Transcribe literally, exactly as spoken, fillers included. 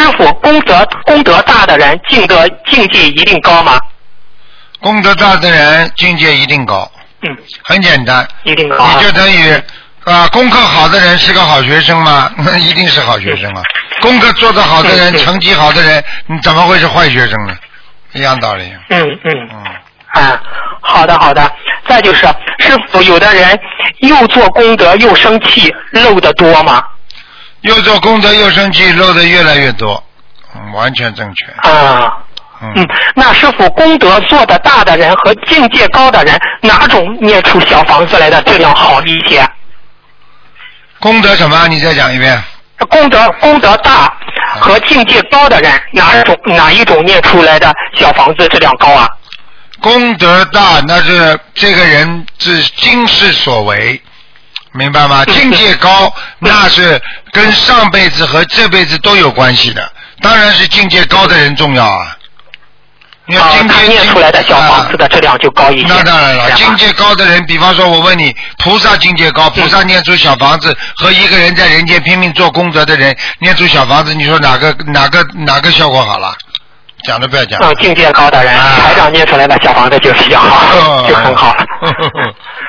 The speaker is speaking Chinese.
傅，功德功德大的人境德境界一定高吗？ 功德大的人境界一定高。 嗯， 很简单， 一定高。 你就等于啊，功课好的人是个好学生吗？那一定是好学生啊。功课做得好的人，成绩好的人，你怎么会是坏学生呢？一样道理。 嗯嗯嗯。 啊，好的好的。再就是，师傅，有的人又做功德又生气，漏得多吗？ 又做功德又生气，漏得越来越多。嗯，完全正确。 啊。嗯, 嗯，那师傅，功德做得大的人和境界高的人，哪种念出小房子来的质量好一些？ 功德什么？你再讲一遍。 功德功德大和境界高的人，哪种哪一种念出来的小房子质量高啊？ 功德大，那是这个人是今世所为，明白吗？境界高，那是跟上辈子和这辈子都有关系的，当然是境界高的人重要啊。 啊，他念出来的小房子的质量就高一些。 那当然了，境界高的人，比方说我问你，菩萨境界高，菩萨念出小房子，和一个人在人间拼命做功德的人念出小房子，你说哪个哪个哪个效果好了？讲都不要讲。 嗯，境界高的人，台长念出来的小房子就比较好，就很好了。